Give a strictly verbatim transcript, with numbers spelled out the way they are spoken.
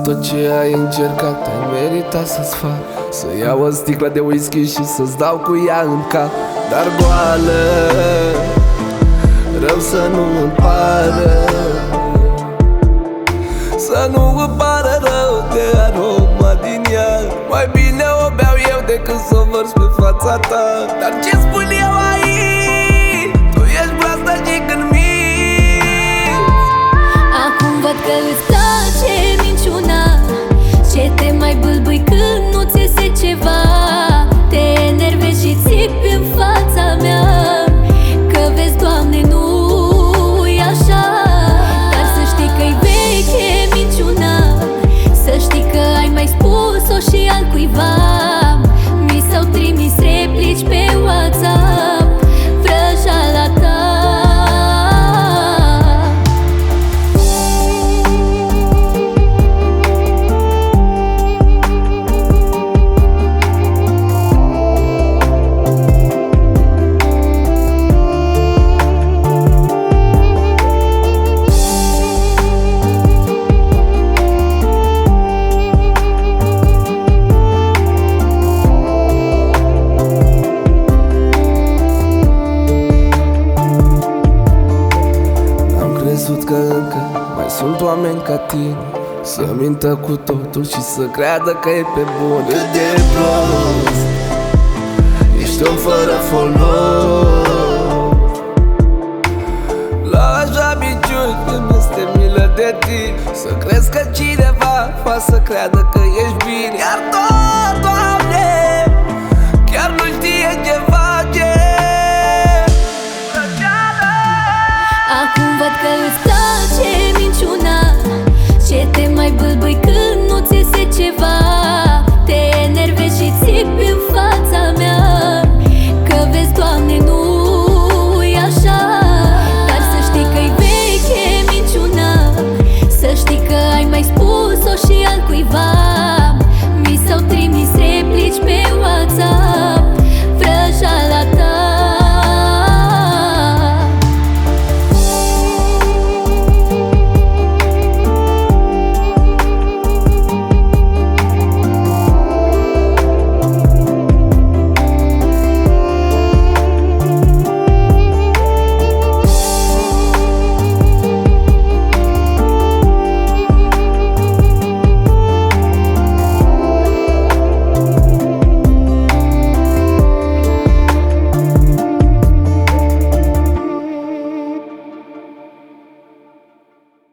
tot ce ai încercat, ai meritat să-ți fac să iau o sticlă de whisky și să-ți dau cu ea în cap. Dar goală, rău să nu-mi pară, să nu-mi pară rău de aroma din ea. Mai bine o beau eu decât să o vărs pe fața ta. Dar ce spun eu aici? Tu ești proastă și când minți. Acum văd că îți place minciuna, ce te mai bâlbâi când nu ți iese ceva. Te enervezi și țipi în fața mea, că vezi, Doamne, nu-i așa. Dar să știi că-i veche minciuna, să știi că ai mai spus-o și altcuiva. Mi s-au trimis replici pe WhatsApp, vrăjala ta. Crezut că încă mai sunt oameni ca tine, să mintă cu totul și să creadă că e pe bun. Cât de prost, ești om fără folos. La așa minciuni când este milă de tine, să crezi că cineva va să creadă că ești bine. Iar tot, Doamne,